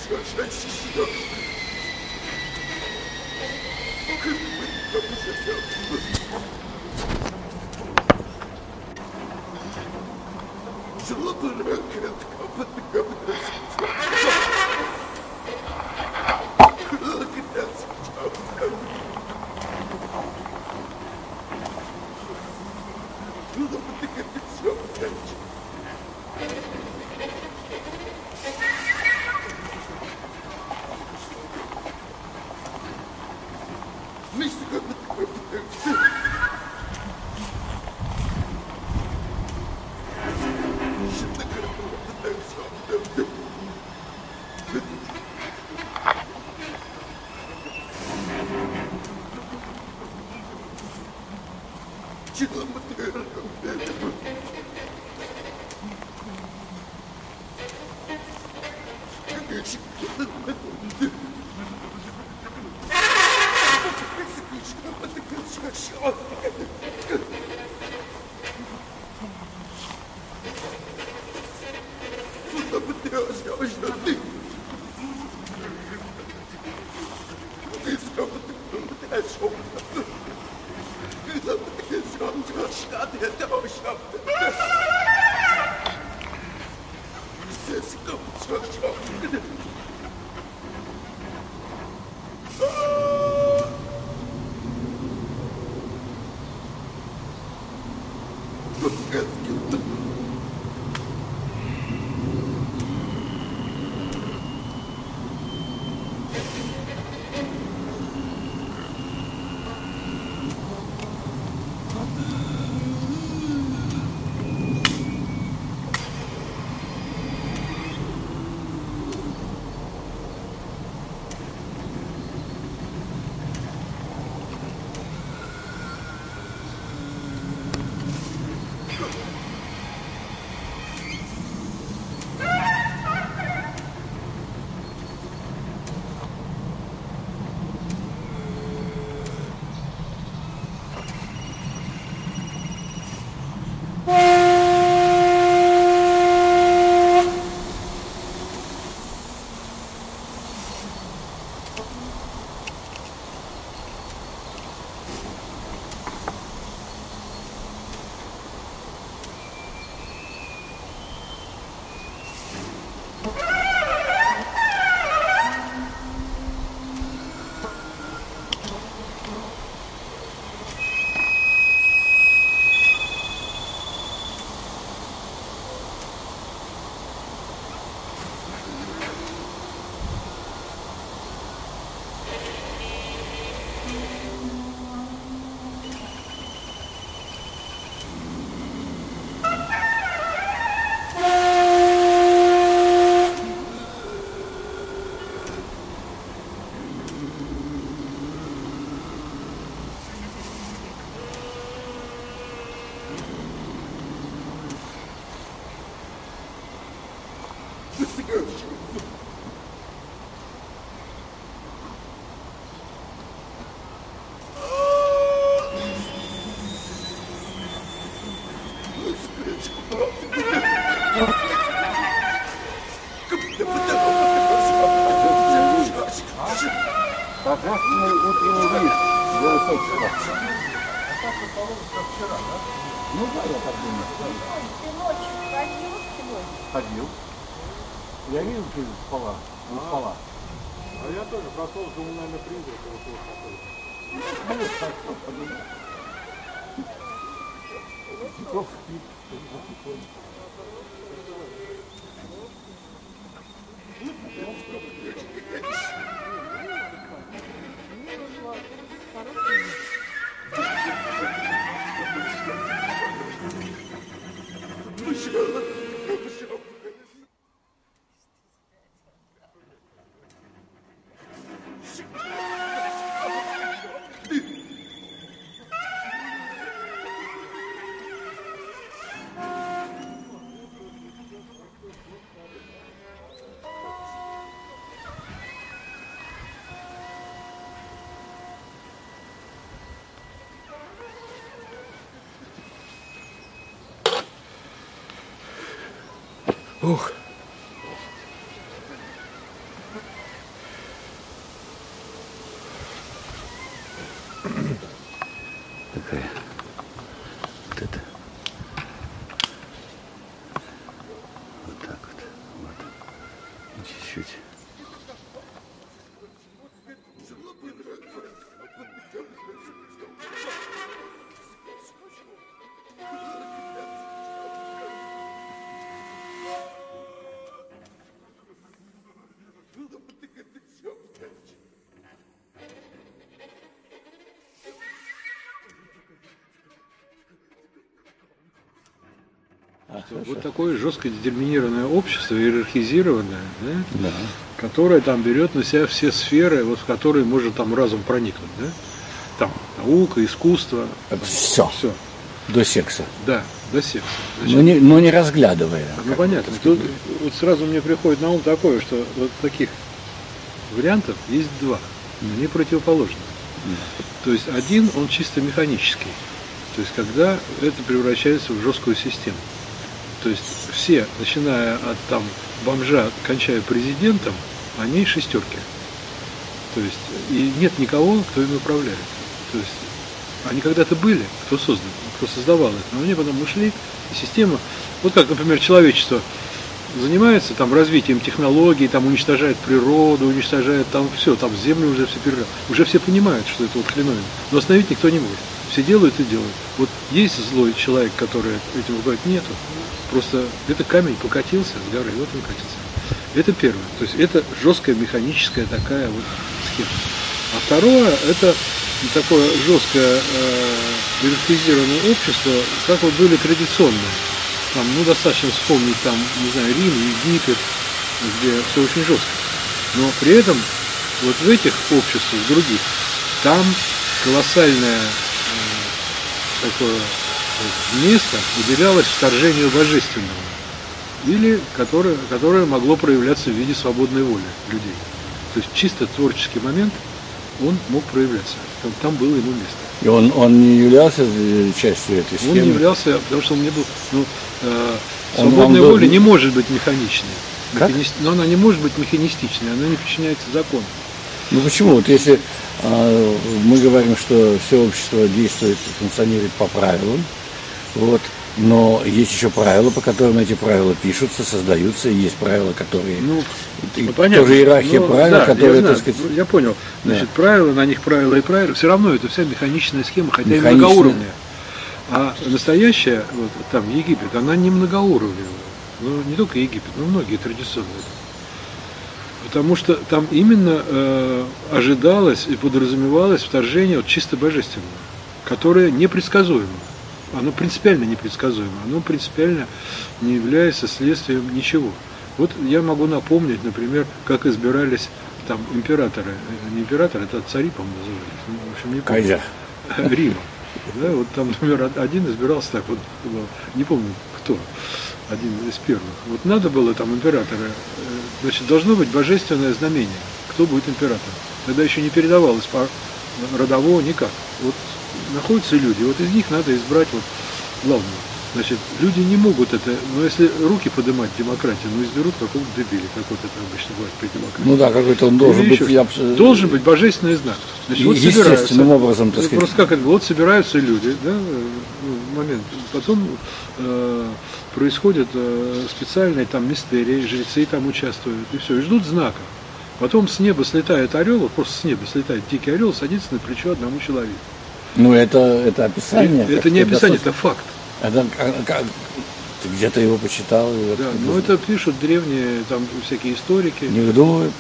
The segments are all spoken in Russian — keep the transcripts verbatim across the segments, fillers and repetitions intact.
Торжественный утренний выезд для высокого. Ну да, я так думаю. Ты ночью ходил сегодня? Ходил. Я видел, ты спала. Не спала. А я тоже проснулся, думал, наверное, призрак или что-то такое. Ну, так, что подумал. Часов спит. Ух. Чуть-чуть. Вот такое жестко детерминированное общество, иерархизированное, да, Да. которое там берет на себя все сферы, вот в которые может там разум проникнуть, да? Там наука, искусство, Все. все, До секса. да, до секса. Значит, Но не, но не разглядывая. ну понятно. Тут вот сразу мне приходит на ум такое, что вот таких вариантов есть два, они противоположны. То есть один, он чисто механический, то есть когда это превращается в жесткую систему. То есть все, начиная от там бомжа, кончая президентом, они шестерки. То есть и нет никого, кто им управляет. То есть они когда-то были, кто создан, кто создавал это, но они потом ушли, и система, вот как, например, человечество занимается там развитием технологий, там уничтожает природу, уничтожает там все, там землю уже все перерывает. Уже все понимают, что это вот хреновина, но остановить никто не может. Все делают и делают. Вот есть злой человек, который этим руководит? Нету. Просто это камень покатился с горы, вот он катится. Это первое. То есть это жесткая механическая такая вот схема. А второе, это такое жесткое э, иерархизированное общество, как вот были традиционные. Там, ну, достаточно вспомнить там, не знаю, Рим, Египет, где все очень жестко. Но при этом вот в этих обществах, других, там колоссальное э, такое место уделялось вторжению божественного, или которое, которое могло проявляться в виде свободной воли людей. То есть чисто творческий момент, он мог проявляться. Там, там было ему место. И он, он не являлся частью этой схемы? Он не являлся, потому что он не был... Ну, э, Он свободная вам воля был- не может быть механичной. Как? Механист- Но она не может быть механистичной, она не подчиняется закону. Ну почему? Вот если а, мы говорим, что все общество действует, функционирует по правилам, вот, но есть еще правила, по которым эти правила пишутся, создаются, и есть правила, которые... Ну, и ну, понятно. тоже иерархия Ну, правил, да, которые, я, знаю, так сказать... я понял. Значит, правила, на них правила и правила. Все равно это вся механичная схема, хотя и Механичная. многоуровневая. А настоящая, вот там Египет, она не многоуровневая. Ну, не только Египет, но многие традиционные. Потому что там именно э, ожидалось и подразумевалось вторжение вот, чисто божественного, которое непредсказуемо. Оно принципиально непредсказуемо, оно принципиально не является следствием ничего. Вот я могу напомнить, например, как избирались там императоры, не императоры, это цари, по-моему, назывались, ну, в общем, не помню. Кайзер. Рима. Да, вот там, например, один избирался так, вот, не помню кто, один из первых. Вот надо было там императора, значит, должно быть божественное знамение, кто будет императором. Тогда еще не передавалось по родово никак. Вот находятся люди, вот из них надо избрать вот главного. Значит, люди не могут это, но если руки поднимать в демократии, ну изберут какого-то дебиля, как вот это обычно бывает при демократии. Ну да, какой-то он должен Или быть... еще я- что-то. Должен быть божественный знак. Значит, вот Естественным собираются, образом, так сказать. просто как это, вот собираются люди, да, в момент, потом э, происходят э, специальные там мистерии, жрецы там участвуют, и все, и ждут знака. Потом с неба слетает орел, вот просто с неба слетает дикий орел, садится на плечо одному человеку. Ну это, это описание. это как-то не описание, достаточно- это факт. Это, как- как- ты где-то его почитал? и вот Да, как но бы это пишут древние там всякие историки. Не выдумывают?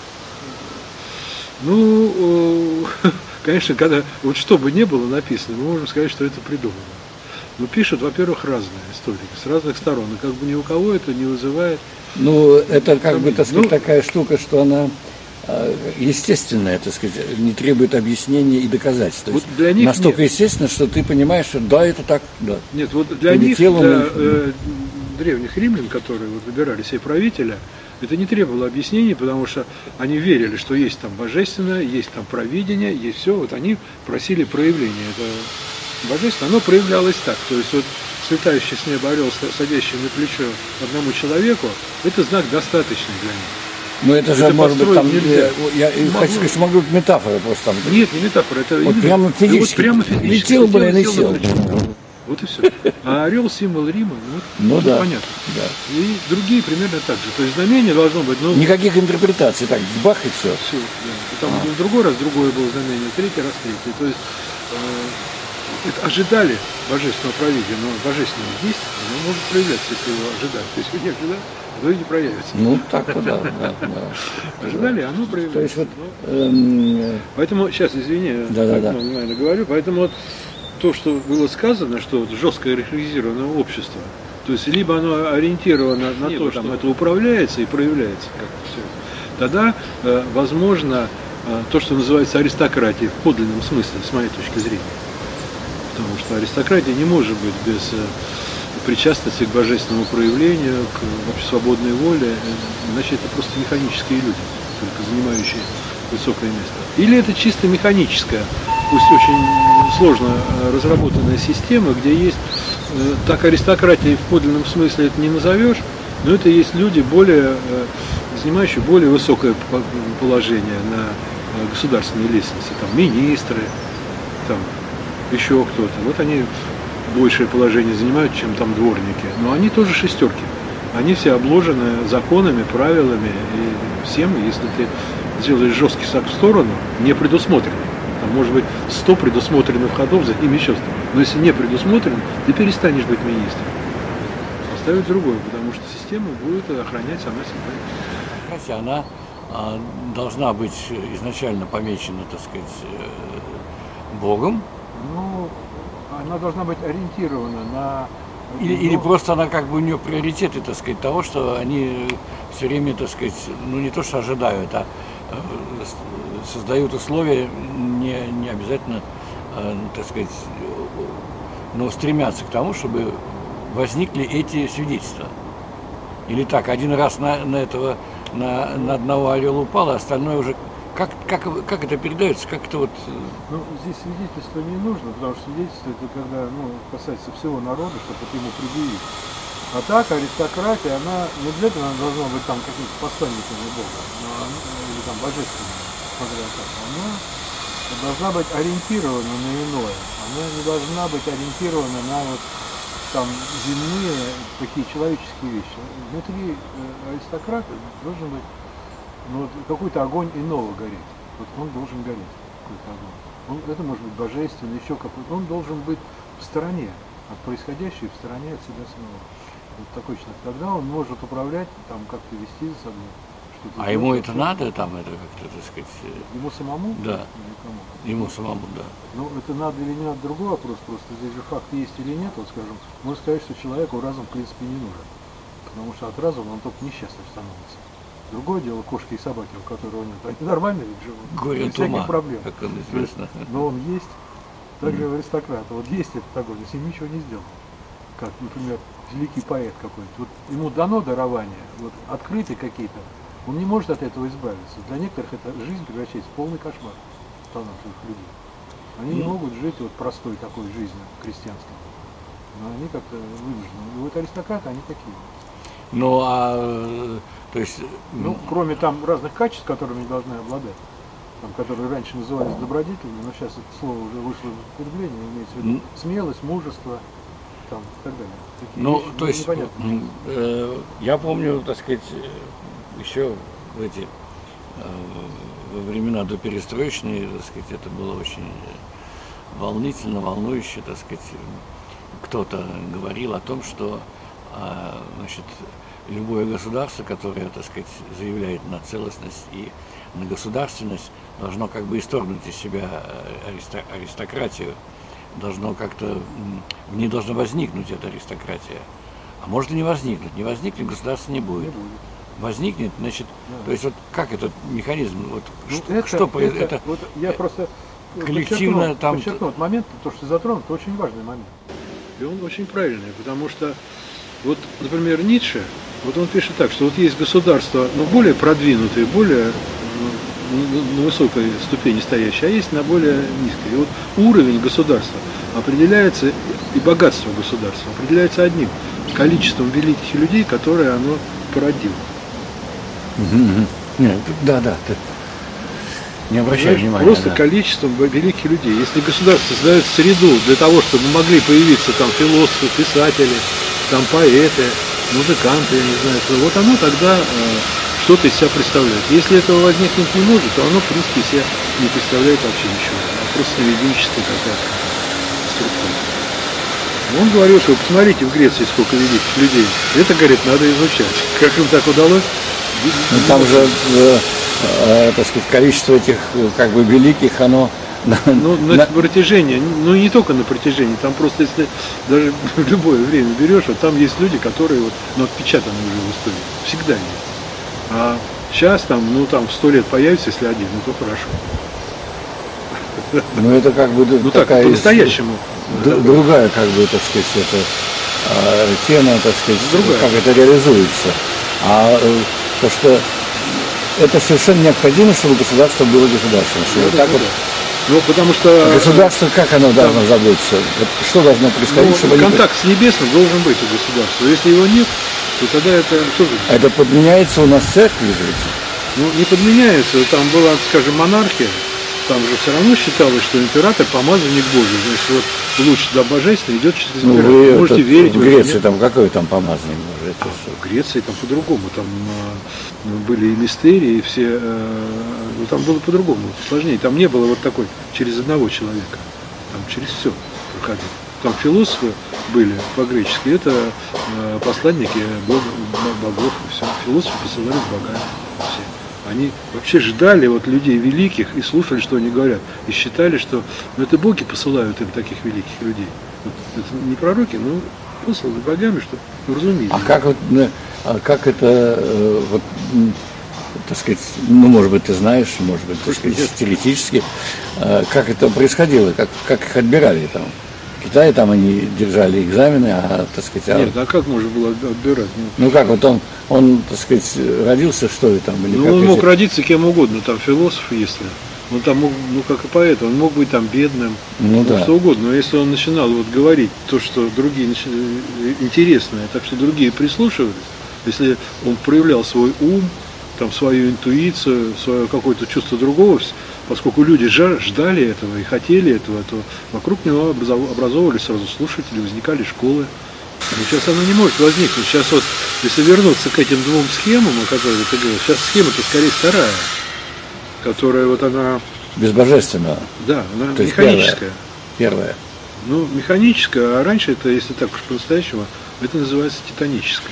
Ну, э, конечно, когда вот что бы ни было написано, мы можем сказать, что это придумано. Но пишут, во-первых, разные историки, с разных сторон. И как бы ни у кого это не вызывает. Ну, это как бы, так сказать, Ну, такая штука, что она э, естественная, так сказать, не требует объяснения и доказательств. То Вот есть для них настолько нет. естественно, что ты понимаешь, что да, это так, да. Нет, вот для Или них, телом, для или- э, древних римлян, которые вот выбирали себе правителя, это не требовало объяснений, потому что они верили, что есть там божественное, есть там провидение, есть все. Вот они просили проявления этого божественного. Оно проявлялось так. То есть вот слетающий с неба орел, садящий на плечо одному человеку, это знак достаточный для них. Но это же, Это может быть, там, построить нельзя. э, я и Могу. хочу сказать, что могут метафоры просто там. Нет, не метафора, это Вот именно- прямо да вот физически. прямо физически. Летел, блин, Летел, летел. летел. Вот и все. А орел символ Рима, вот, Ну вот да. понятно. Да. И другие примерно так же. То есть знамение должно быть, ну, Никаких интерпретаций, так, бах и все. все, да. Потом в другой раз другое было знамение, третий раз третий. То есть э, это ожидали божественного провидения, но божественное действие, оно может проявляться, если его ожидали. То есть не ожидали, то и не проявится. Ну, так вот, да, да, да. Ожидали, оно проявляется. То есть вот, Но- эм, Поэтому, сейчас, извини, Да, да, так, да. ну, наверное, говорю, поэтому вот то, что было сказано, что вот жесткое религиозированное общество, то есть либо оно ориентировано на то, что там это управляется и проявляется как-то все, тогда, э, возможно, э, то, что называется аристократией в подлинном смысле, с моей точки зрения. Потому что аристократия не может быть без э, причастности к божественному проявлению, к вообще свободной воле, э, иначе это просто механические люди, только занимающие высокое место. Или это чисто механическая, пусть очень сложно э, разработанная система, где есть, э, так аристократией в подлинном смысле это не назовешь, но это есть люди, более, э, занимающие более высокое по- положение на э, государственной лестнице, там министры, там еще кто-то. Вот они большее положение занимают, чем там дворники. Но они тоже шестерки. Они все обложены законами, правилами и всем, если ты сделаешь жесткий шаг в сторону, не предусмотренный. Там может быть сто предусмотренных ходов, за ними еще сто. Но если не предусмотрен, ты перестанешь быть министром. Поставить другое, потому что система будет охранять сама себя. Хотя она а, должна быть изначально помечена, так сказать, э, Богом, Ну, она должна быть ориентирована на... или, или просто она как бы у нее приоритеты, так сказать, того, что они все время, так сказать, ну не то что ожидают, а э, с- создают условия, не, не обязательно, э, так сказать, э, но стремятся к тому, чтобы возникли эти свидетельства. Или так, один раз на, на этого, на, на одного орел упало, а остальное уже, как, как, как это передается, как это вот, э, Ну, здесь свидетельство не нужно, потому что свидетельство это когда, ну, касается всего народа, чтобы это ему предъявить. А так, аристократия, она, не обязательно она должна быть там каким-то посланниками Бога, но она, или там божественными, смотря как, она должна быть ориентирована на иное. Она не должна быть ориентирована на вот там земные такие человеческие вещи. Внутри э, аристократа должен быть, ну, вот какой-то огонь иного горит. Вот он должен гореть, какой-то огонь. Он, это может быть божественный, еще какой-то. Он должен быть в стороне от происходящего, в стороне от себя самого. Вот такой человек. Тогда он может управлять, там как-то вести за собой. Что-то а ему делать, это что-то. надо, там, это как-то, так сказать, э, Ему самому? Да. Или кому? ему самому, да. Ну, это надо или не надо, другой вопрос. Просто здесь же факт есть или нет. Вот, скажем, можно сказать, что человеку разум, в принципе, не нужен. Потому что от разума он только несчастным становится. Другое дело кошки и собаки, у которого нет. Они нормально ведь живут. Горе без от ума, всяких проблем. как он То есть, известно. но он есть. Также у аристократа. Вот есть этот огонь, с ним ничего не сделал. Как, например, великий поэт какой-то. Вот ему дано дарование, вот открыты какие-то. Он не может от этого избавиться. Для некоторых эта жизнь превращается в полный кошмар талантливых людей. Они не Ну. могут жить вот простой такой жизнью крестьянской. Но они как-то вынуждены. И вот аристократы, они такие. Ну, а, э, то есть, Ну, кроме там разных качеств, которыми они должны обладать, там, которые раньше назывались добродетелями, но сейчас это слово уже вышло в употребление, имеется в виду М. смелость, мужество, там, и так далее. Такие ну, вещи, то есть, непонятно. м, э, я помню, так сказать, э, еще в эти, э, во времена доперестроечные, так сказать, это было очень э, волнительно, волнующе, так сказать, кто-то говорил о том, что, э, значит, любое государство, которое, так сказать, заявляет на целостность и на государственность, должно как бы исторгнуть из себя э, аристо- аристократию, должно как-то, м, в ней должна возникнуть эта аристократия. А может и не возникнуть. Не возникнет, государства не будет. Не будет. Возникнет, значит, Да. то есть вот как этот механизм, вот Ну, что, это, что произ- это, это вот я просто коллективно подчеркну, там- подчеркну, вот момент, то, что ты затронул, это очень важный момент. И он очень правильный, потому что, вот, например, Ницше, вот он пишет так, что вот есть государства, ну, более продвинутые, более ну, на высокой ступени стоящие, а есть на более низкой. И вот уровень государства определяется, и богатство государства определяется одним – количеством великих людей, которые оно породило. Мгм, мгм. Нет, да, да. ты- Не обращай Понимаешь, внимания. просто Да. количеством великих людей. Если государство создает среду для того, чтобы могли появиться там философы, писатели, там поэты, музыканты, я не знаю, то вот оно тогда э, что-то из себя представляет. Если этого возникнуть не может, то оно, в принципе, из себя не представляет вообще ничего. А просто ведическая какая-то структура. Он говорил, что посмотрите в Греции сколько великих людей. Это, говорит, надо изучать. Как им так удалось? Ну, там же, э, э, так сказать, количество этих э, как бы великих, оно... Ну, на, на- протяжении, ну не только на протяжении, там просто если даже в любое время берешь, вот там есть люди, которые вот, ну, отпечатаны уже в истории, всегда есть. А сейчас там, ну там сто лет появится, если один, ну то хорошо. Ну, это как бы Ну так, такая... по-настоящему. д- другая, как бы, так сказать, это, э, тема, так сказать, Другая. как это реализуется. А э, то, что это совершенно необходимо, чтобы государство было государством. Что Ну, вот да, так ну вот да. Ну, потому что государство, как оно должно заботиться? Вот что должно происходить, ну, чтобы они- контакт с небесным должен быть у государства. Если его нет, то тогда это тоже Это подменяется у нас в церкви, извините. ну, не подменяется. Там была, скажем, монархия, там же все равно считалось, что император помазанник Божий. Значит, вот луч да божественный идет через Ну, императора. вы Вы можете этот, верить в это, Греции нет? там какой там помазанник может? Это А что? в Греции там по-другому, там а, были и мистерии, и все, э, ну там было по-другому, сложнее. Там не было вот такой через одного человека, там через все проходило. Там философы были по-гречески, это э, посланники бог, богов, и все. Философы посылались богами, все. Они вообще ждали вот людей великих и слушали, что они говорят, и считали, что ну, это боги посылают им таких великих людей. Вот, это не пророки, но посланы богами, чтобы вразумить. А как вот, ну, а как это, э, вот, м, так сказать, ну, может быть, ты знаешь, может быть, так сказать, Нет. теоретически, э, как это происходило, как, как их отбирали там? В Китае там они держали экзамены, а, так сказать, а, Нет, а как можно было отбирать? Ну, ну как вот он, он, так сказать, родился, что ли, там, или ну, как он мог эти- родиться кем угодно, там философ, если. Он там мог, ну как и поэт, он мог быть там бедным, Ну да. что угодно. Но если он начинал вот говорить то, что другие начи- интересное, так что другие прислушивались, если он проявлял свой ум, там свою интуицию, свое какое-то чувство другого, вс- поскольку люди жа- ждали этого и хотели этого, то вокруг него образов- образовывались сразу слушатели, возникали школы. Но сейчас оно не может возникнуть. Сейчас вот, если вернуться к этим двум схемам, о которых ты говорил, сейчас схема-то скорее вторая, которая вот она, безбожественного, да, она То есть механическая. первое. Ну, механическая, а раньше это, если так уж по-настоящему, это называется титаническая.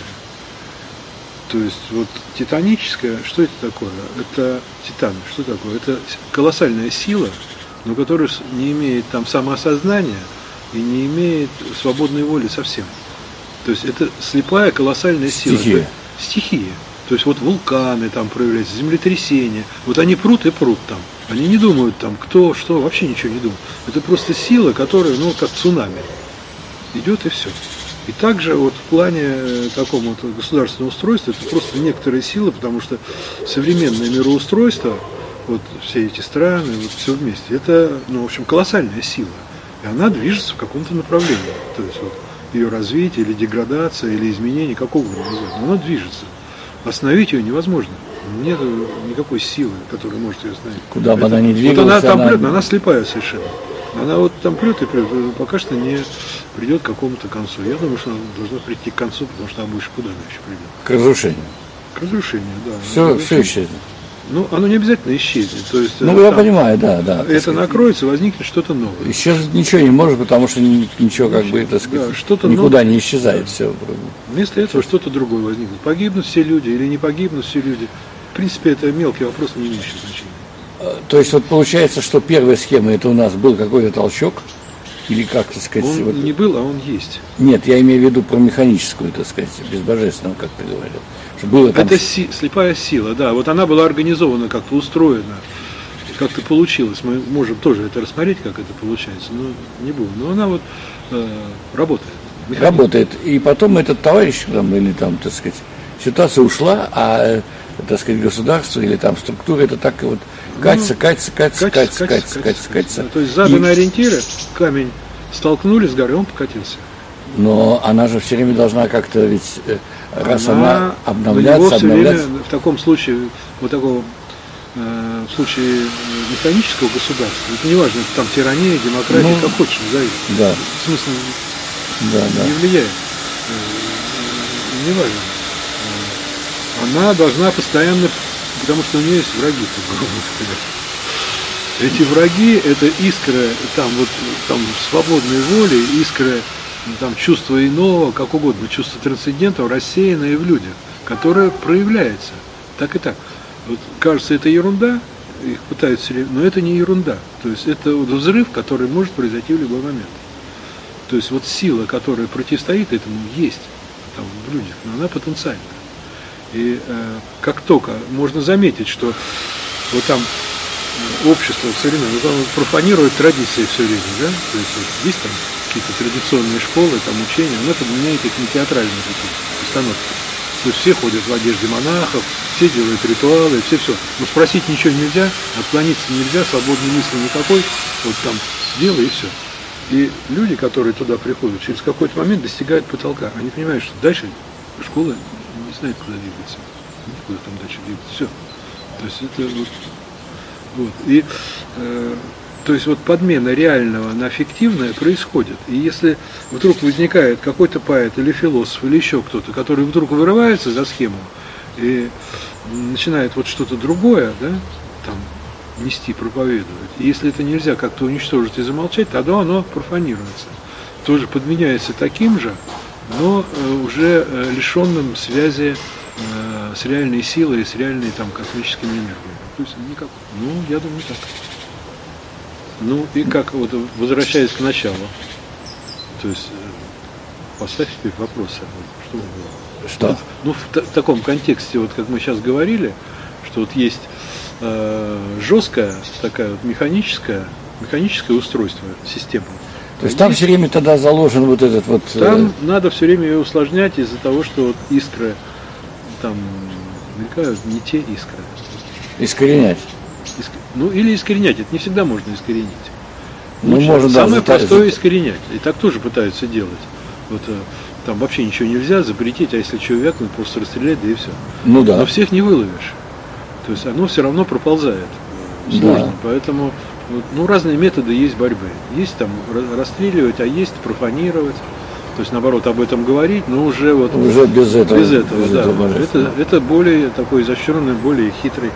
То есть вот титаническая, что это такое? Это титан, что такое? Это колоссальная сила, но которая с- не имеет там самоосознания и не имеет свободной воли совсем. То есть это слепая колоссальная сила. Стихия. Это стихия. То есть вот вулканы там проявляются, землетрясения. Вот они прут и прут там. Они не думают там, кто, что, вообще ничего не думают. Это просто сила, которая, ну, как цунами. Идет и все. И также вот в плане э, такого вот государственного устройства это просто некоторые силы, потому что современное мироустройство, вот все эти страны, вот все вместе, это, ну, в общем, колоссальная сила. И она движется в каком-то направлении. То есть вот ее развитие или деградация, или изменение, какого угодно назвать, но она движется. Остановить ее невозможно. Нет никакой силы, которая может ее остановить. Куда бы Это- она ни Вот двигалась, она там она- прет, но она слепая совершенно. Она вот там прет и прет, э, пока что не придет к какому-то концу. Я думаю, что она должна прийти к концу, потому что она больше куда она еще придет. К разрушению. К разрушению, да. Все, Ну, все исчезнет. Ну, оно не обязательно исчезнет. То есть, Ну, э, я там понимаю, да, да. так это сказать. накроется, возникнет что-то новое. Исчезнуть ничего не может, потому что ни- ничего, как бы, так сказать, Да, что-то никуда новое. не исчезает все. Вместо этого что-то другое возникнет. Погибнут все люди или не погибнут все люди. В принципе, это мелкий вопрос, не имеющий значения. То есть вот получается, что первая схема это у нас был какой-то толчок, или как, так сказать, Он вот- не был, а он есть. нет, я имею в виду про механическую, так сказать, безбожественную, как ты говорил. Что было там... Это си- слепая сила, да. Вот она была организована, как-то устроена, как-то получилось. Мы можем тоже это рассмотреть, как это получается, но не будем. Но она вот э, работает. Механизм. работает. И потом этот товарищ там, или там, так сказать, ситуация ушла, а, э, так сказать, государство или там структура, это так и вот катится, катится, катится, катится, катится, катится, катится. Да, то есть заданные И- ориентиры, камень столкнули с горы, он покатился. Но она же все время должна как-то ведь, э, раз она, на него обновляться, все обновляться. время в таком случае вот такого э, в случае механического государства, это не важно, это там тирания, демократия, Ну, как хочешь назови. да. В смысле, Да, да. не влияет. Э, Не важно. Э, Она должна постоянно, потому что у нее есть враги, так грубо сказать. Эти враги – это искра, там вот там свободной воли, искра там чувства иного, как угодно, чувство трансцендентного, рассеянное в людях, которое проявляется. Так и так. Вот, кажется, это ерунда, их пытаются, но это не ерунда. То есть это вот взрыв, который может произойти в любой момент. То есть вот сила, которая противостоит этому, есть там в людях, но она потенциальна. И э, как только можно заметить, что вот там общество современное, вот оно профанирует традиции все время, да? То есть вот есть там какие-то традиционные школы, там учения, оно подменяет их на театральные какие-то установки. То есть все ходят в одежде монахов, все делают ритуалы, все все. Но спросить ничего нельзя, отклониться нельзя, свободной мысли никакой, вот там делай и все. И люди, которые туда приходят, через какой-то момент достигают потолка. Они понимают, что дальше школа не знает, куда двигаться. Никуда там дальше двигаться. Все. То есть это вот. Вот. И, э, то есть вот подмена реального на фиктивное происходит. И если вдруг возникает какой-то поэт или философ или еще кто-то, который вдруг вырывается за схему и начинает вот что-то другое, да, там, нести, проповедовать. И если это нельзя как-то уничтожить и замолчать, тогда оно профанируется. Тоже подменяется таким же, но э, уже э, лишенным связи э, с реальной силой и с реальной там космическими энергиями. То есть никак. Ну, я думаю, так. Ну, и как, вот, возвращаясь к началу, то есть, поставь теперь вопросы. Что было? Что? Ну, в та- таком контексте, вот как мы сейчас говорили, что вот есть э, жесткое, такая вот механическое, механическое устройство системы. То есть там все время тогда заложен вот этот вот... Там э... надо все время ее усложнять из-за того, что вот искры там мелькают не те искры. Искоренять. Иск... Ну, или искоренять. Это не всегда можно искоренить. Ну, Лучше, можно, самое да, простое за... искоренять. И так тоже пытаются делать. Вот там вообще ничего нельзя запретить, а если человек, ну, просто расстрелять, да и все. Ну да. Но всех не выловишь. То есть оно все равно проползает. Сложно. Да. Поэтому вот, ну, разные методы есть борьбы. Есть там расстреливать, а есть профанировать. То есть, наоборот, об этом говорить, но уже вот уже без этого. Без этого, без да. Этого это, это более такой изощренный, более хитрый.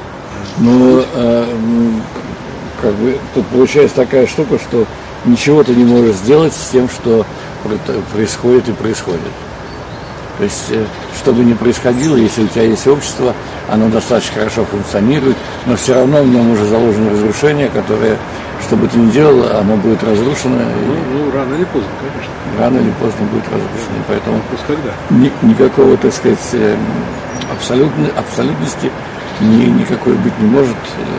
Ну, э, как бы тут получается такая штука, что ничего ты не можешь сделать с тем, что происходит и происходит. То есть, что бы ни происходило, если у тебя есть общество, оно достаточно хорошо функционирует, но все равно в нем уже заложено разрушение, которое, что бы ты ни делал, оно будет разрушено. Ну, ну рано или поздно, конечно. Рано или поздно будет разрушено. И поэтому когда? Ни, никакого, так сказать, абсолютно, абсолютности ни, никакой быть не может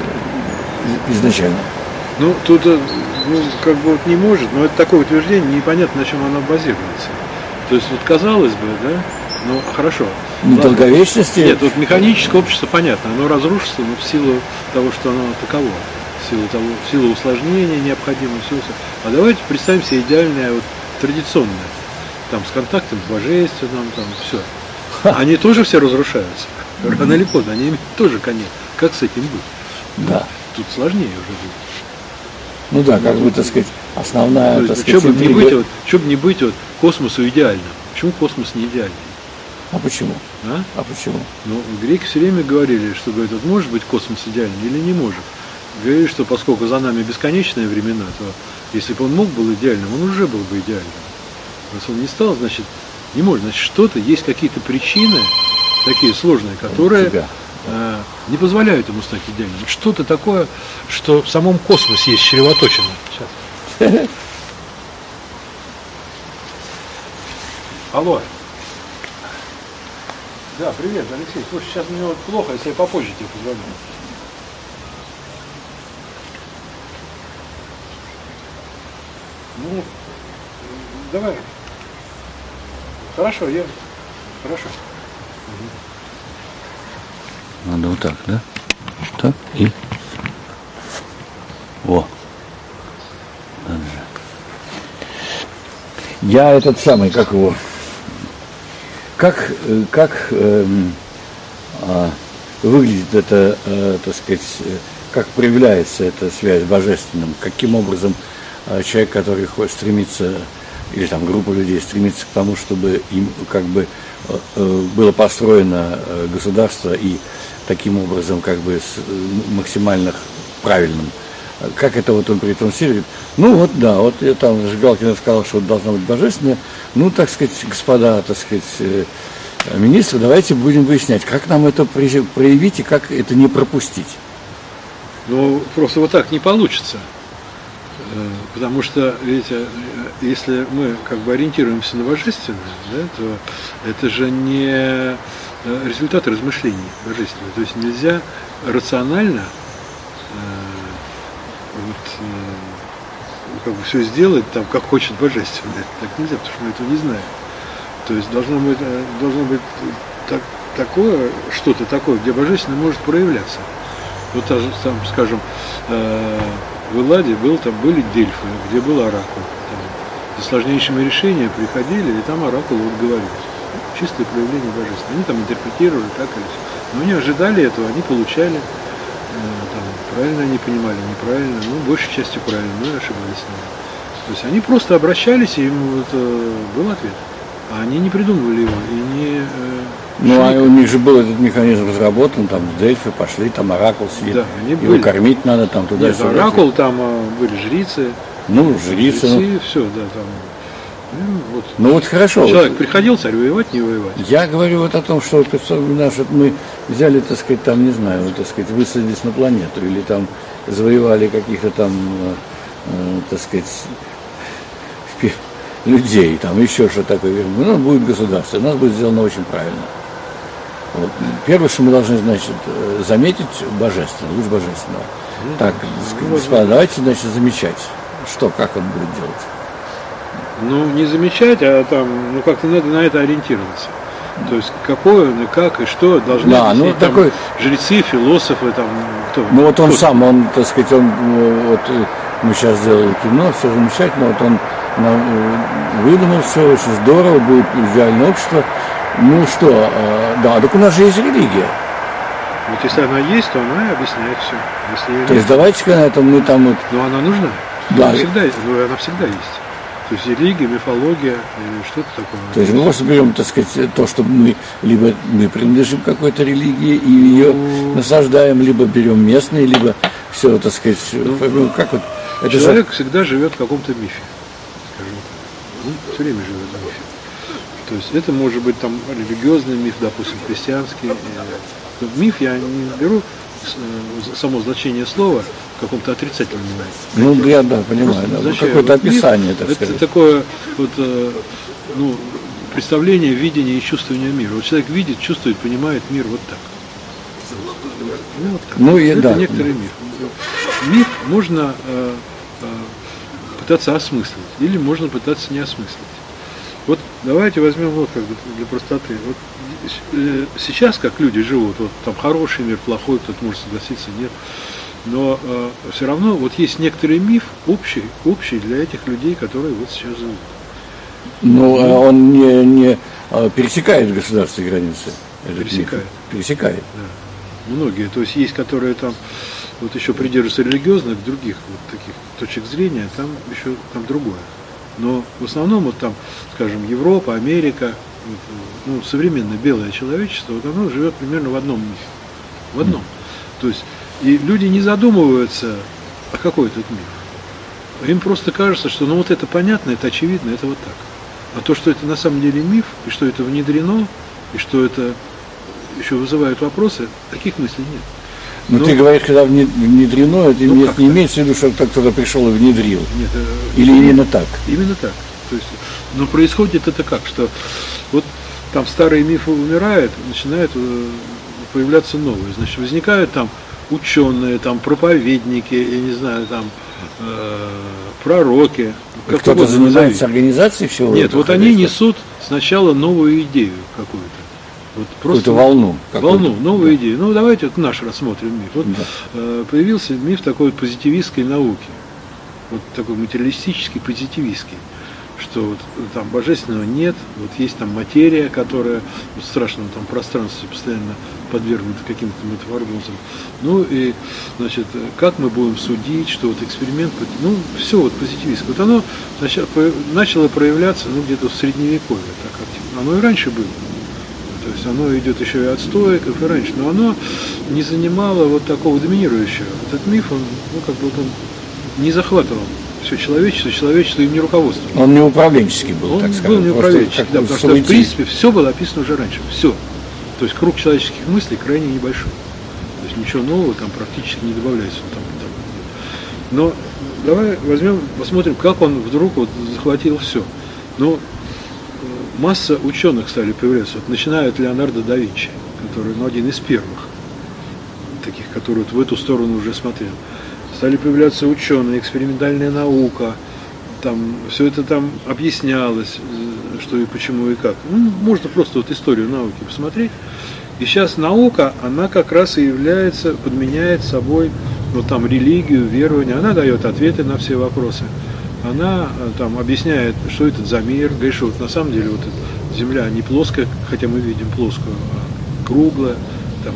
изначально. Ну, тут, ну, как бы вот не может, но это такое утверждение, непонятно, на чем оно базируется. То есть, вот казалось бы, да, ну, хорошо. Не долговечности? Нет, вот механическое общество, понятно, оно разрушится, но в силу того, что оно таково, в силу, того, в силу усложнения необходимого, всего. А давайте представим себе идеальное, вот, традиционное, там, с контактом с божественным, там, все. Они тоже все разрушаются. Рано или поздно, они имеют тоже конец. Как с этим быть? Да. Тут сложнее уже будет. Ну да, как бы, так сказать, основная, ну, так сказать, чтобы не быть, вот, чтобы не быть вот космосу идеальным. Почему космос не идеальный? А почему? А? А почему? Ну, греки все время говорили, что, говорят, вот может быть космос идеальный или не может. Говорили, что поскольку за нами бесконечные времена, то если бы он мог был идеальным, он уже был бы идеальным. Раз он не стал, значит, не может. Значит, что-то, есть какие-то причины, такие сложные, которые э, не позволяют ему стать идеальным. Что-то такое, что в самом космосе есть чревоточено. Сейчас. Алло. Да, привет, Алексей. Слушай, сейчас мне вот плохо, если я попозже тебе позвоню. Ну, давай. Хорошо, я... Хорошо. Надо вот так, да? Так и... Во. Надо же. Я этот самый, как его... Как, как, эм, а, выглядит это, э, так сказать, э, как проявляется эта связь с Божественным, каким образом э, человек, который хочет стремиться, или там группа людей стремится к тому, чтобы им как бы э, э, было построено э, государство и таким образом как бы с, э, максимально правильным. Как это вот он транслирует? Ну вот да, вот я там Жигалкин сказал, что вот должно быть божественное. Ну, так сказать, господа, так сказать, э, министры, давайте будем выяснять, как нам это проявить и как это не пропустить. Ну, просто вот так не получится. Потому что, видите, если мы как бы ориентируемся на божественное, да, то это же не результат размышлений божественного. То есть нельзя рационально вот, как бы все сделать там, как хочет божественное. Так нельзя, потому что мы этого не знаем. То есть должно быть, должно быть так, такое, что-то такое, где божественное может проявляться. Вот там, скажем, в Элладе был, там были Дельфы, где был оракул. Там, за сложнейшими решениями приходили, и там оракул вот говорил. Чистое проявление божественного. Они там интерпретировали так или все. Но они ожидали этого, они получали. Там, правильно они понимали, неправильно, ну, большей частью правильно, но и ошибались. То есть они просто обращались, и им вот, был ответ. А они не придумывали его и не... Ну, а у них же был этот механизм разработан, там в Дельфи пошли, там оракул сидит, да, его кормить надо, там туда-сюда. Нет, оракул, там были жрицы. Ну, жрицы. жрецы, ну... все, да, там... Ну вот, ну, вот хорошо. Человек вот, приходил, царь воевать, не воевать. Я говорю вот о том, что наш, вот мы взяли, так сказать, там, не знаю, вот, так сказать, высадились на планету, или там завоевали каких-то там, э, так сказать, людей, там еще что такое. У нас будет государство, у нас будет сделано очень правильно. Вот. Первое, что мы должны, значит, заметить божественное, луч божественного. Ну, так, ну, господа, давайте, значит, замечать, что, как он будет делать. Ну, не замечать, а там, ну, как-то надо на это ориентироваться. То есть, какое, ну, как и что должны да, объяснить, ну, там, такой... жрецы, философы, там, кто? Ну, вот он кто сам, он, так сказать, он, вот, мы сейчас сделали кино, все замечательно, вот он нам выдумал все, очень здорово, будет идеальное общество. Ну что, э, да, так у нас же есть религия. Вот если она есть, то она объясняет все. Если то есть давайте-ка на этом мы там вот... Ну она нужна. Да. Она всегда, ну, она всегда есть. То есть религия, мифология, или что-то такое. То есть мы просто берем, так сказать, то, что мы либо мы принадлежим к какой-то религии и ее ну... насаждаем, либо берем местные, либо все, так сказать, ну, как вот... Это человек же... всегда живет в каком-то мифе, скажем так. Он все время живет в мифе. То есть это может быть там религиозный миф, допустим, христианский. Миф я не беру само значение слова в каком-то отрицательном моменте. Ну, я да, понимаю, да. Какое-то описание, миф, так это сказать. Это такое вот, ну, представление, видение и чувствование мира. Вот человек видит, чувствует, понимает мир вот так. Ну, вот так. Ну, и это да. некоторый миф. Миф можно э, э, пытаться осмыслить, или можно пытаться не осмыслить. Вот давайте возьмем вот как бы для простоты. Вот э, сейчас как люди живут, вот там хороший мир, плохой, кто-то может согласиться, нет. Но э, все равно вот есть некоторый миф общий, общий для этих людей, которые вот сейчас живут. Ну, ну он не, не а, пересекает государственные границы. Пересекает. Миф. Пересекает. Да. Многие. То есть есть, которые там вот еще придерживаются религиозных, других вот таких точек зрения, там еще там другое. Но в основном вот там, скажем, Европа, Америка, вот, ну, современное белое человечество, вот оно живет примерно в одном мифе. В одном. То есть, и люди не задумываются, а какой этот миф. Им просто кажется, что ну вот это понятно, это очевидно, это вот так. А то, что это на самом деле миф, и что это внедрено, и что это еще вызывает вопросы, таких мыслей нет. Но, Но ты говоришь, когда внедрено, это ну, нет, не имеется в виду, что кто-то пришел и внедрил. Нет, или нет, именно так? Именно так. То есть, но происходит это как, что вот там старые мифы умирают, начинают появляться новые. Значит, возникают там ученые, там проповедники, я не знаю, там э, пророки. Как кто-то занимается организацией всего Нет, этого? Вот они несут сначала новую идею какую-то. Вот какую-то волну. Волну, новую да. идею. Ну, давайте вот наш рассмотрим миф. Вот да. э, появился миф такой позитивистской науки. Вот такой материалистический, позитивистский. что вот там божественного нет, вот есть там материя, которая в страшном там пространстве постоянно подвергнута каким-то метаморфозам. Ну и, значит, как мы будем судить, что вот эксперимент, ну, все вот позитивистское. Вот оно начало проявляться, ну, где-то в Средневековье, так активно. Оно и раньше было. То есть оно идет еще и от стоиков, и раньше, но оно не занимало вот такого доминирующего. Этот миф, он, ну, как бы вот он не захватывал все человечество, человечество им не руководствовало. Он не управленческий был, он так сказать. Он был не управленческий, да, потому что, в принципе, все было описано уже раньше, все. То есть круг человеческих мыслей крайне небольшой. То есть ничего нового там практически не добавляется. Там, там. Но давай возьмем, посмотрим, как он вдруг вот захватил все. Ну, масса ученых стали появляться, вот, начиная от Леонардо да Винчи, который, ну, один из первых таких, который вот в эту сторону уже смотрел. Стали появляться ученые, экспериментальная наука, там все это там объяснялось, что и почему и как. Ну, можно просто вот историю науки посмотреть. И сейчас наука, она как раз и является, подменяет собой вот там религию, верование, она дает ответы на все вопросы. Она там объясняет, что это за мир, говорит, что вот на самом деле вот Земля не плоская, хотя мы видим плоскую, а круглая, там,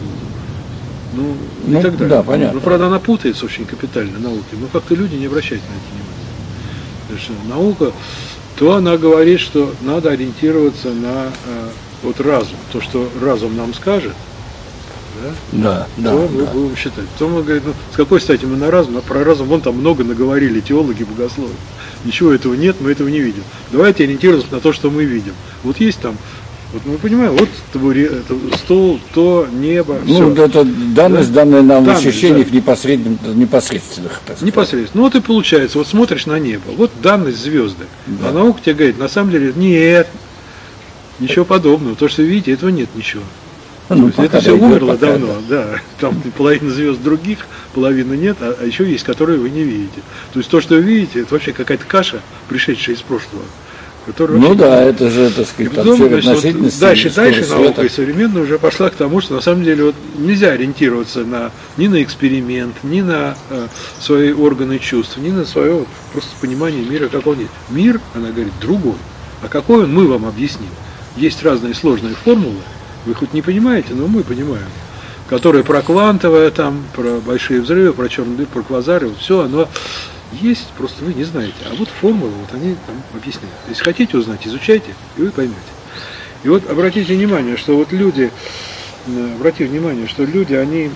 ну, ну и так далее. Да, понятно. Ну, правда, она путается очень капитально науке, но как-то люди не обращают на это внимания. Потому что наука, то она говорит, что надо ориентироваться на э, вот разум, то, что разум нам скажет, да, да, да, то мы да. будем считать. То мы говорим, ну, с какой стати мы на разум, а про разум вон там много наговорили теологи, богословы. Ничего этого нет, мы этого не видим. Давайте ориентироваться на то, что мы видим. Вот есть там, вот мы понимаем, вот это стол, то, небо, ну, все. это данность, да? данная нам Данность, в ощущениях да. непосредственных, непосредственных. Так сказать. Непосредственно. Ну вот и получается, вот смотришь на небо, вот данность звезды. Да. А наука тебе говорит, на самом деле, нет, ничего подобного. То, что вы видите, этого нет ничего. Ну, это все умерло пока, давно, да. да. Там половина звезд других, половины нет, а, а еще есть, которые вы не видите. То есть то, что вы видите, это вообще какая-то каша, пришедшая из прошлого. Ну да, нет. Это же, так сказать, потом, значит, вот дальше, дальше наука и современная уже пошла к тому, что на самом деле вот нельзя ориентироваться на, ни на эксперимент, ни на э, свои органы чувств, ни на свое вот, просто понимание мира, как он есть. Мир, она говорит, другой. А какой он, мы вам объясним. Есть разные сложные формулы, вы хоть не понимаете, но мы понимаем, которые про квантовое, там, про большие взрывы, про черный дыр, про квазары, вот все оно есть, просто вы не знаете. А вот формулы, вот они там объясняют. Если хотите узнать, изучайте, и вы поймете. И вот обратите внимание, что вот люди, обратите внимание, что люди, они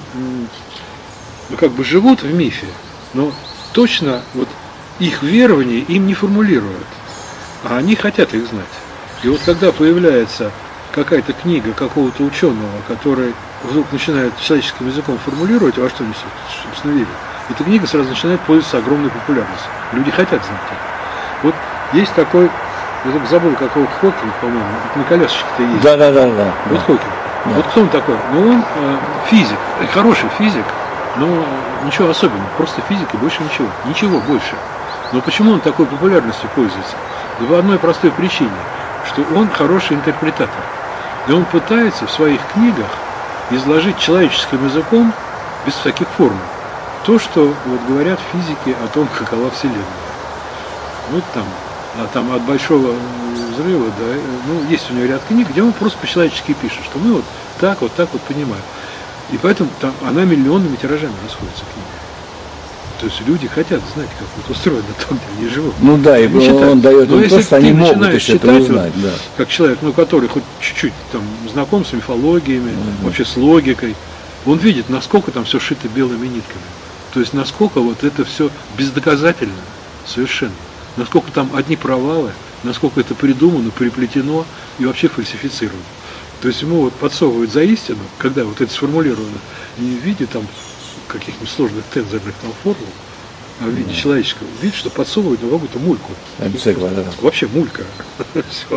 ну, как бы живут в мифе, но точно вот их верование им не формулируют, а они хотят их знать. И вот когда появляется какая-то книга какого-то ученого, который вдруг начинает человеческим языком формулировать, во что несет, собственно, верит, эта книга сразу начинает пользоваться огромной популярностью. Люди хотят знать это. Вот есть такой, я только забыл, какого Хокинг, по-моему, на колясочке-то есть. Да, да, да, да. Вот да. Хокинг. Да. Вот кто он такой? Ну, он э, физик, хороший физик, но ничего особенного, просто физик и больше ничего. Ничего больше. Но почему он такой популярностью пользуется? Да по одной простой причине, что он хороший интерпретатор. И он пытается в своих книгах изложить человеческим языком, без всяких формул, то, что вот говорят физики о том, какова Вселенная. Вот там, а там от большого взрыва, да, ну, есть у него ряд книг, где он просто по-человечески пишет, что мы вот так вот, так вот понимаем. И поэтому там она миллионными тиражами расходится книга. То есть люди хотят знать, как вот устроено там, где они живут. Ну да, и они он дает им то, что они могут еще это узнать. Вот, да. как человек, ну, который хоть чуть-чуть там знаком с мифологиями, Mm-hmm. вообще с логикой, он видит, насколько там все шито белыми нитками. То есть насколько вот это все бездоказательно совершенно. Насколько там одни провалы, насколько это придумано, переплетено и вообще фальсифицировано. То есть ему вот подсовывают за истину, когда вот это сформулировано не в виде там каких-нибудь сложных тензорных там формул, а в виде mm-hmm. человеческого, видит, что подсовывают на какую-то мульку. Вообще мулька. Все.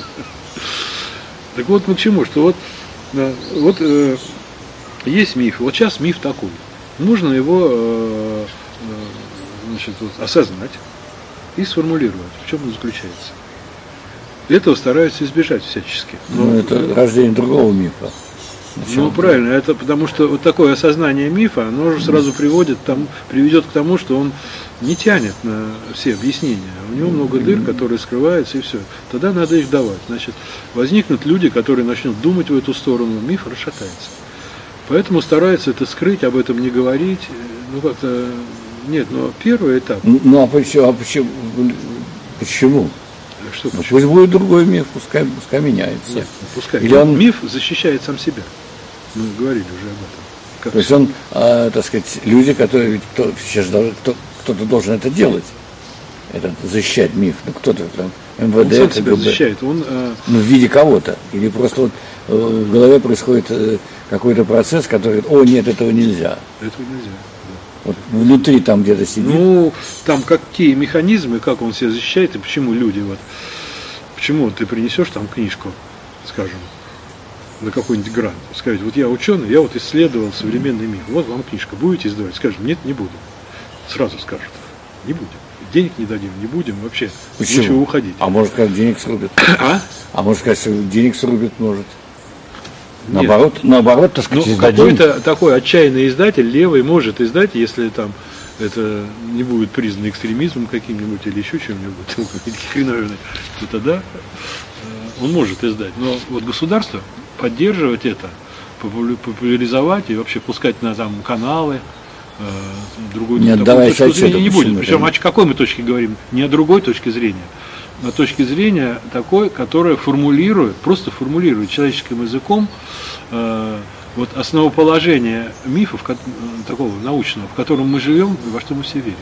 Так вот мы к чему, что вот, вот э, есть миф, вот сейчас миф такой. Нужно его э, значит, вот, осознать и сформулировать, в чем он заключается. Этого стараются избежать всячески. Но ну, это рождение другого мифа. Ну правильно, это потому что вот такое осознание мифа, оно уже сразу приводит там, приведет к тому, что он не тянет на все объяснения. У него много дыр, которые скрываются, и все. Тогда надо их давать. Значит, возникнут люди, которые начнут думать в эту сторону, миф расшатается. Поэтому стараются это скрыть, об этом не говорить. Ну как-то нет, но первый этап. Ну а почему? А почему? Почему? Что, ну, пусть будет другой миф, пускай, пускай меняется. Нет, пускай. Или он... Миф защищает сам себя. Мы говорили уже об этом. Как То есть он, а, так сказать, люди, которые ведь кто, сейчас кто, кто-то должен это делать, это защищать миф. Ну кто-то там эм вэ дэ, он сам себя ка гэ бэ. защищает. Он, а... Ну в виде кого-то. Или просто вот в голове происходит какой-то процесс, который говорит, о нет, этого нельзя. Этого нельзя. Вот внутри там где-то сидит. Ну, там какие механизмы, как он себя защищает, и почему люди вот, почему ты принесешь там книжку, скажем, на какой-нибудь грант, сказать, вот я ученый, я вот исследовал современный мир, вот вам книжка, будете издавать? Скажем, нет, не буду. Сразу скажут, не будем. Денег не дадим, не будем вообще. Почему? Лучше уходить. А может, как денег срубят? А? А может, сказать, денег срубят, может. Нет. Наоборот, наоборот, так сказать, ну, какой-то такой отчаянный издатель, левый, может издать, если там это не будет признано экстремизмом каким-нибудь или еще чем-нибудь, то тогда он может издать. Но вот государство поддерживать это, популяризовать и вообще пускать на там каналы, другую не точку зрения не будет. Причем о какой мы точке говорим? Не о другой точке зрения, а точки зрения такой, которая формулирует, просто формулирует человеческим языком э, вот основоположение мифов как, такого научного, в котором мы живем и во что мы все верим.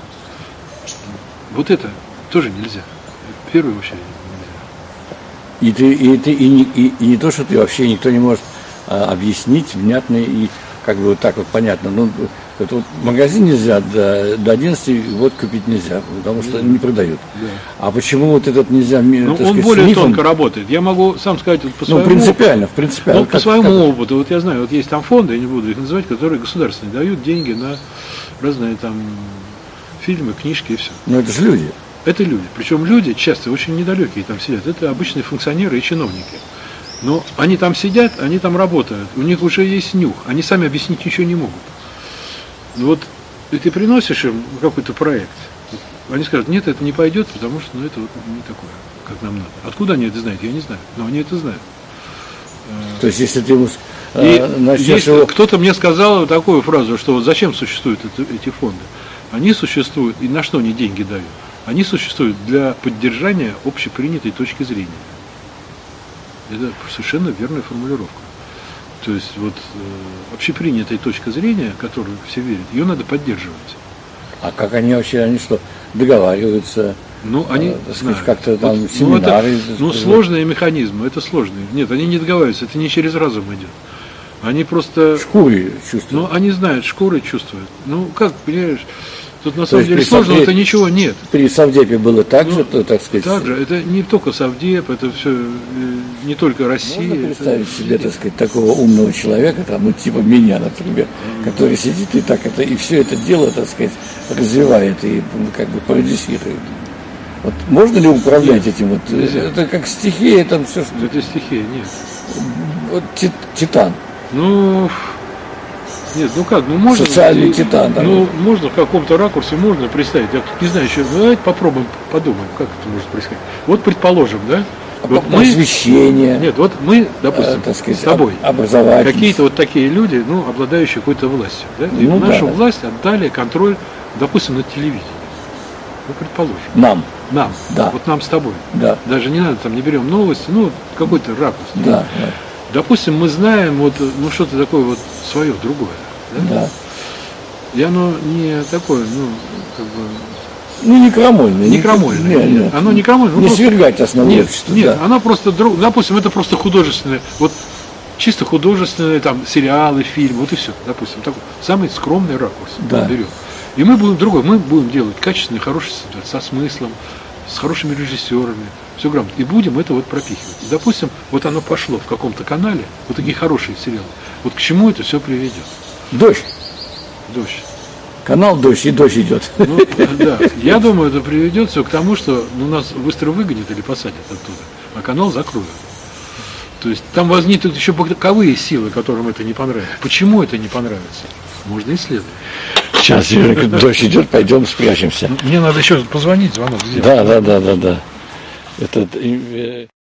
Вот это тоже нельзя. В первую очередь нельзя. И, ты, и, ты, и, не, и, и не то, что ты вообще никто не может а, объяснить внятно и как бы вот так вот понятно. Ну, это вот в магазин нельзя до, до одиннадцати вот купить нельзя, потому что не продают. Да. А почему вот этот нельзя? Ну, он сказать, более мифом... тонко работает. Я могу сам сказать вот, по ну, своему принципиально, опыту. в принципиально. Ну, как, по своему как... опыту, вот я знаю, вот есть там фонды, я не буду их называть, которые государственные, дают деньги на разные там фильмы, книжки и все. Ну это же люди. Это люди. Причем люди часто очень недалекие там сидят. Это обычные функционеры и чиновники. Но они там сидят, они там работают, у них уже есть нюх, они сами объяснить ничего не могут. Вот и ты приносишь им какой-то проект, они скажут, нет, это не пойдет, потому что ну, это вот не такое, как нам надо. Откуда они это знают, я не знаю, но они это знают. То есть если ты ему э, начнешь его... Кто-то мне сказал такую фразу, что вот зачем существуют это, эти фонды? Они существуют, и на что они деньги дают? Они существуют для поддержания общепринятой точки зрения. Это совершенно верная формулировка. То есть вот э, общепринятая точка зрения, которую все верят, ее надо поддерживать. А как они вообще, они что, договариваются? Ну, они, э, так сказать, знаю, как-то там вот, семинары. Ну, это, ну, сложные механизмы, это сложные. Нет, они не договариваются, это не через разум идет. Они просто... Шкуры чувствуют. Ну, они знают, шкуры чувствуют. Ну, как, понимаешь... Тут на самом деле сложного-то ничего нет. При Совдепе было так ну, же, то, так сказать. Так же, это не только Совдеп, это все не только Россия. Можно представить это... себе, так сказать, такого умного человека, там, ну, типа меня, например, mm-hmm. который сидит и так это, и все это дело, так сказать, развивает и ну, как бы продюсирует. Вот можно ли управлять нет, этим? Вот, это как стихия, там все что. Это стихия, нет. Вот титан. Ну. Нет, ну как, ну можно... Социальный титан. Да, ну, можно в каком-то ракурсе, можно представить. Я не знаю еще, ну, давайте попробуем, подумаем, как это может происходить. Вот предположим, да? А вот мы, освещение. Нет, вот мы, допустим, а, сказать, с тобой, какие-то вот такие люди, ну, обладающие какой-то властью, да? И ну, нашу да. власть отдали контроль, допустим, над телевидением. Ну, предположим. Нам. Нам. Да. Вот нам с тобой. Да. Даже не надо, там, не берем новости, ну, какой-то ракурс. Да. да. Допустим, мы знаем вот, ну, что-то такое вот свое, другое. Да? Да. И оно не такое, ну, как бы... Ну, не крамольное. Не крамольное, нет, нет. Оно не крамольное. Не просто... свергать основное нет, общество. Нет, да. оно просто, допустим, это просто художественное, вот чисто художественные там сериалы, фильмы, вот и все, допустим, такой самый скромный ракурс да. берем. И мы будем другой, мы будем делать качественный, хороший сюжет, со смыслом, с хорошими режиссерами, все грамотно. И будем это вот пропихивать. И, допустим, вот оно пошло в каком-то канале, вот такие хорошие сериалы. Вот к чему это все приведет? Дождь. Дождь. Канал дождь, и дождь идет. Ну, да. Я думаю, это приведет все к тому, что ну, нас быстро выгонят или посадят оттуда, а канал закроют. То есть там возникнут еще боковые силы, которым это не понравится. Почему это не понравится? Можно исследовать. Сейчас, Юрий, дождь идет, пойдем спрячемся. Мне надо еще позвонить, звонок сделать. Да, да, да, да, да. Это